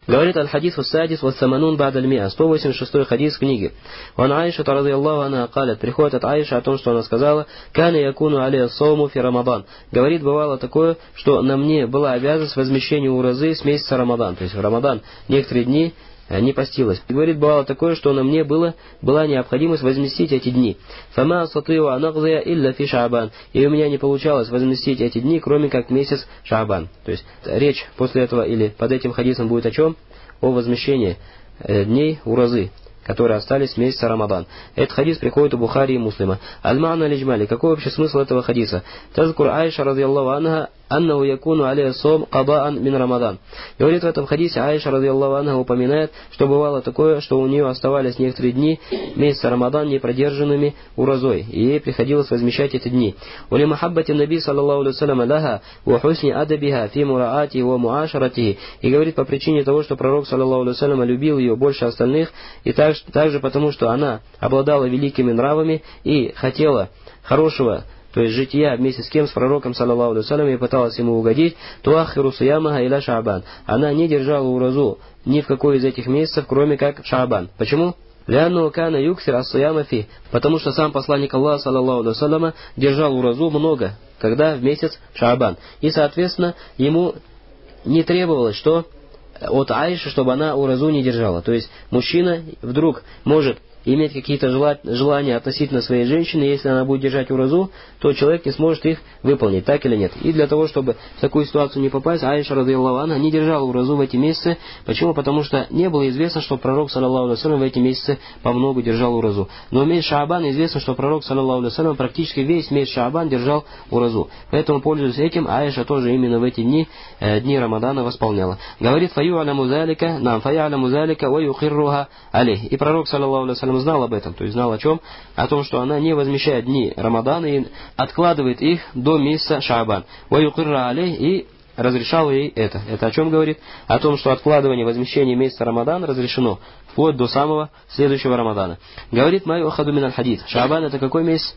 Говорит аль-хадис ус-садис ва-саманун ба'д аль-миа, 186-й хадис книги. Ван Аиша радийаллаху анха калят, приходит от Аиша о том, что она сказала: «Кана якуну алия сауму фи Рамадан». Говорит, бывало такое, что на мне была обязанность возмещения уразы с месяца Рамадан. То есть в Рамадан некоторые дни не постилась. И говорит, бывало такое, что на мне была необходимость возместить эти дни. «Фама астати'у ан aqdiya илля фи Шаабан». И у меня не получалось возместить эти дни, кроме как месяц Шаабан. То есть речь после этого или под этим хадисом будет о чем? О возмещении дней уразы, которые остались с месяца Рамадан. Этот хадис приходит у Бухари и Муслима. Аль-Ма'на лиджмали. Какой вообще смысл этого хадиса? Тазкур Аиша радийаллаху анха аннаху якуну алейха сом кадаан мин Рамадан. Говорит, в этом хадисе Аиша радийаллаху анха упоминает, что бывало такое, что у нее оставались некоторые дни месяца Рамадан непродержанными уразой, и ей приходилось возмещать эти дни. Ули махаббати наби саллаллаху алейхи вассалям лаха ва хусни адабиха фи мураати ва муашаратихи. И говорит, по причине того, что пророк саллаллаху алейхи вассалям любил ее больше остальных, и также потому, что она обладала великими нравами и хотела хорошего, то есть жития вместе с кем? С пророком, саллаллаху алейхи вассалям, и пыталась ему угодить, туахиру суямаха иля Шаабан. Она не держала уразу ни в какой из этих месяцев, кроме как Шаабан. Почему? «Лянну кана юксир ас-суяма фи». Потому что сам посланник Аллаха, саллаллаху алейхи вассалям, держал уразу много, когда в месяц Шаабан. И, соответственно, ему не требовалось, что от Аиши, чтобы она уразу не держала. То есть мужчина вдруг может иметь какие-то желания относительно своей женщины, если она будет держать уразу, то человек не сможет их выполнить, так или нет. И для того, чтобы в такую ситуацию не попасть, Аиша радийаллаху анха не держала уразу в эти месяцы. Почему? Потому что не было известно, что пророк, саллаллаху алейхи вассалям, в эти месяцы по много держал уразу. Но в месяц Шаабан известно, что пророк, саллаллаху алейхи вассалям, практически весь месяц Шаабан держал уразу. Поэтому, пользуясь этим, Аиша тоже именно в эти дни Рамадана восполняла. Говорит, фаю'аляму залика, нам фаю'аляму залика ва юхирруха алейх. И пророк, саллаллаху алейхи вассалям, знал об этом, то есть знал о чем? О том, что она не возмещает дни Рамадана и откладывает их до месяца Шаабан. Ва юқирра алейх, и разрешал ей это. Это о чем говорит? О том, что откладывание возмещения месяца Рамадана разрешено вплоть до самого следующего Рамадана. Говорит, маю ахаду мин аль-хадид. Шаабан это какой месяц?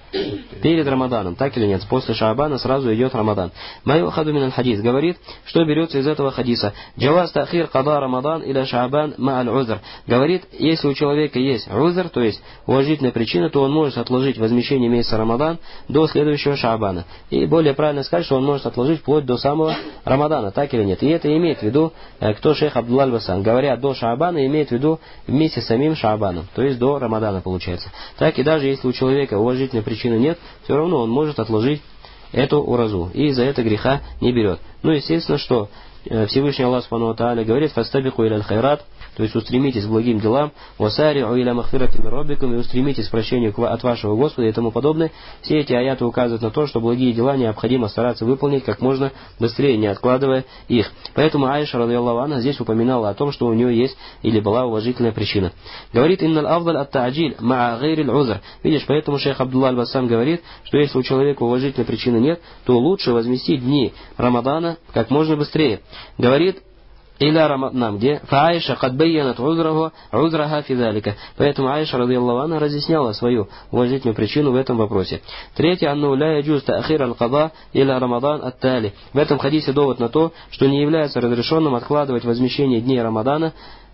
Перед Рамаданом, так или нет? После Шаабана сразу идет Рамадан. Маю хаду мин аль-хадис говорит, что берется из этого хадиса. Джаваз тахир када Рамадан или Шаабан ма аль-узр. Говорит, если у человека есть узр, то есть уважительная причина, то он может отложить возмещение месяца Рамадан до следующего Шаабана. И более правильно сказать, что он может отложить вплоть до самого Рамадана, так или нет? И это имеет в виду, кто шейх Абдулла аль-Басан. Говоря до Шаабана, имеет в виду вместе с самим Шаабаном, то есть до Рамадана получается. Так и даже если у человека уважительная причина нет, все равно он может отложить эту уразу. И за это греха не берет. Ну, естественно, что Всевышний Аллах Субхану ва Тааля говорит: «Фастабику иля аль-хайрат», то есть устремитесь к благим делам, «Васари'у иля махфирати мин раббикум», и устремитесь к прощению от вашего Господа и тому подобное. Все эти аяты указывают на то, что благие дела необходимо стараться выполнить как можно быстрее, не откладывая их. Поэтому Аиша радийаллаху анха здесь упоминала о том, что у нее есть или была уважительная причина. Говорит: «Инналь афдаль ат-та'джиль ма'a гайриль узр». Видишь, поэтому шейх Абдулла аль-Басам говорит, что если у человека уважительной причины нет, то лучше возместить дни Рамадана как можно быстрее. Говорит: «Иля Рамадан», где «Фаайша кад байянат узраха фи залика». Поэтому Аиша радийаллаху анха разъясняла свою уважительную причину в этом вопросе. Третье: «Анну ля яджуз та'хир аль-када иля Рамадан ат-тали». В этом хадисе довод на то, что не является разрешенным откладывать возмещение дней Рамадана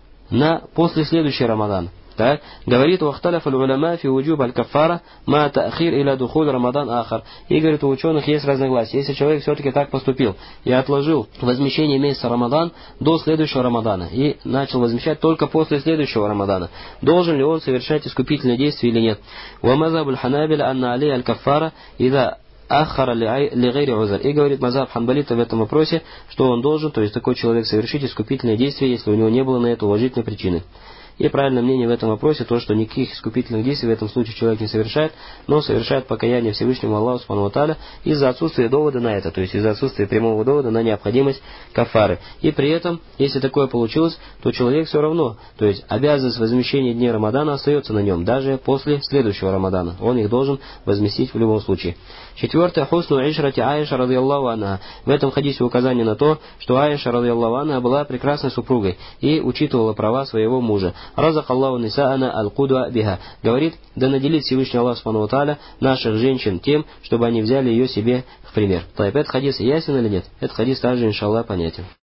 на после следующего Рамадана. Так, говорит: «Вахталяф аль-уляма фи уджуб аль-каффара ма та'хир иля духуль Рамадан ахар». И, говорит, у ученых есть разногласия. Если человек все-таки так поступил и отложил возмещение месяца Рамадан до следующего Рамадана и начал возмещать только после следующего Рамадана, должен ли он совершать искупительное действие или нет? «Ва-мазаб аль-ханабиля анна алей аль-каффара ида ахара ли гайри узр». И говорит мазаб ханбалита в этом вопросе, что он должен, то есть такой человек, совершить искупительное действие, если у него не было на это уважительной причины. И правильное мнение в этом вопросе то, что никаких искупительных действий в этом случае человек не совершает, но совершает покаяние Всевышнему Аллаху Субхану ва Тааля из-за отсутствия довода на это, то есть из-за отсутствия прямого довода на необходимость кафары. И при этом, если такое получилось, то человек все равно, то есть обязанность возмещения дней Рамадана остается на нем, даже после следующего Рамадана. Он их должен возместить в любом случае. Четвертое: хусну ишрати Аиша радийаллаху анха. В этом хадисе указание на то, что Аиша радийаллаху анха была прекрасной супругой и учитывала права своего мужа. Разак Аллаху нисаана аль-кудва биха. Говорит: да наделит Всевышний Аллах Субхану ва Тааля наших женщин тем, чтобы они взяли ее себе в пример. То опять хадис ясен или нет? Этот хадис также, иншаллах, понятен.